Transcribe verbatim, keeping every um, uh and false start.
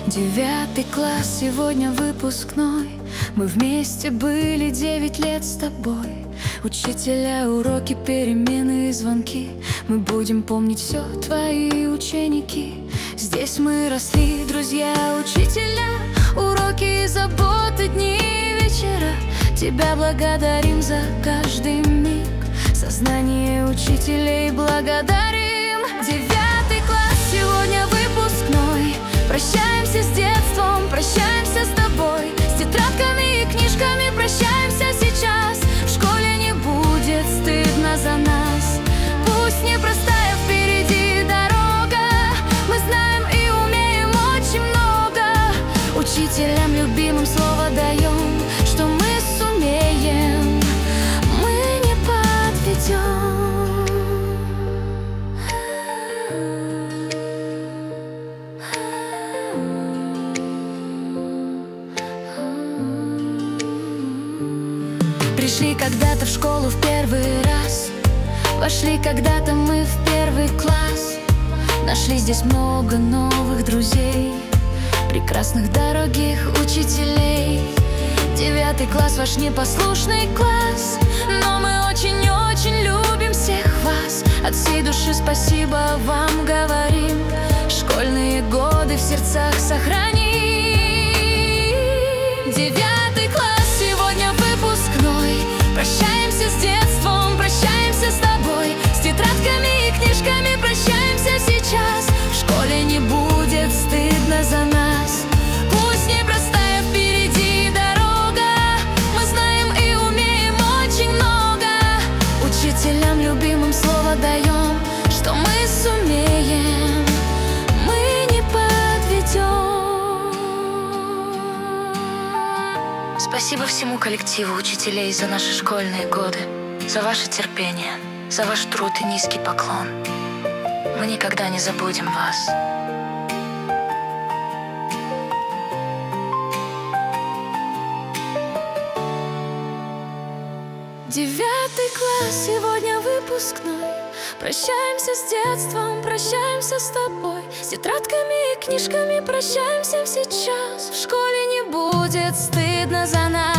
Девятый класс, сегодня выпускной. Мы вместе были девять лет с тобой. Учителя, уроки, перемены и звонки. Мы будем помнить все, твои ученики. Здесь мы росли, друзья, учителя. Уроки и заботы, дни и вечера. Тебя благодарим за каждый миг. Сознание учителей благодарим. Девятый класс, сегодня выпускной. Прощаемся с детством, прощаемся с тобой. С тетрадками и книжками прощаемся сейчас. В школе не будет стыдно за нас. Пусть непростая впереди дорога. Мы знаем и умеем очень много. Учителям любимым слово даем, что мы сумеем, мы не подведем. Пришли когда-то в школу в первый раз. Вошли когда-то мы в первый класс. Нашли здесь много новых друзей, прекрасных, дорогих учителей. Девятый класс, ваш непослушный класс. Но мы очень-очень любим всех вас. От всей души спасибо вам говорим. Школьные годы в сердцах сохраним. Девятый класс, сегодня выпускной. Прощаемся с детством, прощаемся с тобой. С тетрадками и книжками прощаемся сейчас. В школе не будет стыдно за нас. Пусть непростая впереди дорога. Мы знаем и умеем очень много. Учителям любимым слово даем, что мы сумеем, мы не подведем. Спасибо всему коллективу учителей за наши школьные годы, за ваше терпение, за ваш труд и низкий поклон. Мы никогда не забудем вас. Девятый класс, сегодня выпускной. Прощаемся с детством, прощаемся с тобой. С тетрадками и книжками прощаемся сейчас. В школе не будет стыдно за нас.